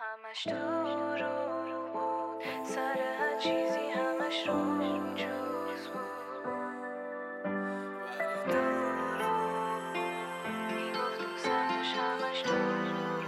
همش دروغ بود، سر هر چیزی همش روم جوز بود. میگفت دوستش همش دروغ.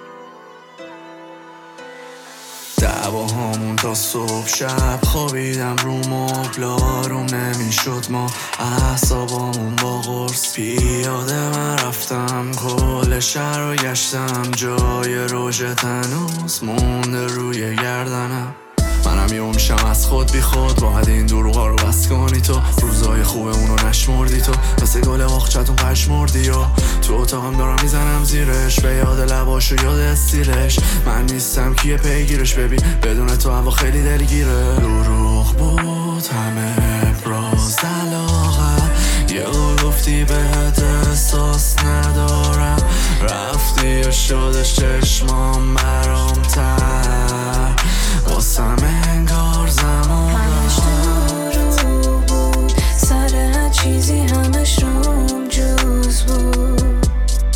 دعواهامون تا صبح شب خوابیدم رو مبل، آروم نمیشد ما اعصابامون با قرص. پیاده من رفتم کل شهر رو گشتم، جای روژت هنوز مونده روی گردنم. منم یهو میشم از خود بی خود، باید این دروغا رو بس کنی تو. روزای خوبمونو نشمردی تو، مثل گل واقعتون پشمردی و تو اتاقم دارم میزنم زیرش، به یاد لباش و یاد استیلش. من نیستم کیه پیگیرش، ببین بدون تو هوا خیلی دلگیره. دروغ بود همه ابراز علاقه، یه قول گفتی بهت احساس ندارم، رفتی و شدش چشمام برام تر، واسم انگار زمان همش دروغ بود، سر هر چیزی همش روم جوز بود.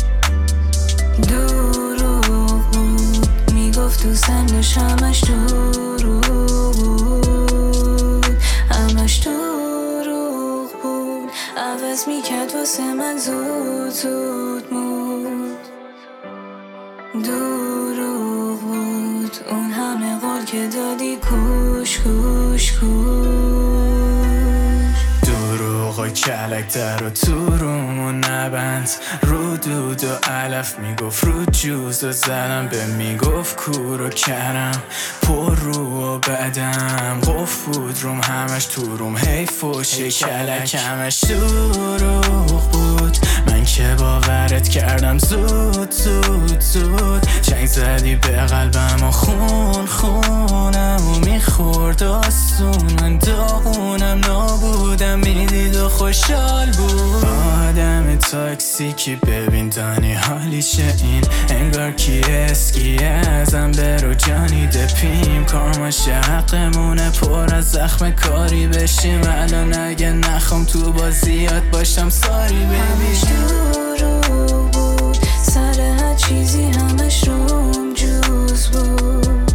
دروغ بود، میگفت دوستم داشت همش دروغ بود. همش دروغ بود، عوض میکرد واسه من زود زود مود. دروغ بود، اون همه قول که دادی کوش کوش کوش. دروغای کلک در و تو رومو نبند، رو دود و علف میگفت رو جوز و زدم به میگفت کور و کرم، پر رو و بدم قف بود روم، همش تو روم هی فوشه کلک. همش دروغ بود، من که باورت کردم زود زود زود، جنگ زدی به قلبم و خون خونم و میخورد آسون. من داغونم نابودم میدید و خوشحال بود. آدم تاکسیکی ببین دانی حالی چه این، انگار کی اسکی ازم برو جانی دپیم. کارماش حقمونه پر از زخم کاری بشیم، الان اگه نخوام تو بازیات باشم ساری همش دروغ بود، سر هر چیزی همش روم جوز بود.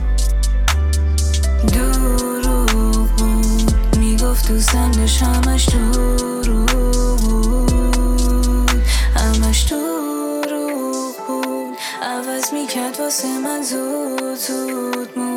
دروغ بود، میگفت دوستم داشت همش دروغ بود. همش دروغ بود، عوض میکرد واسه من زود زود مود.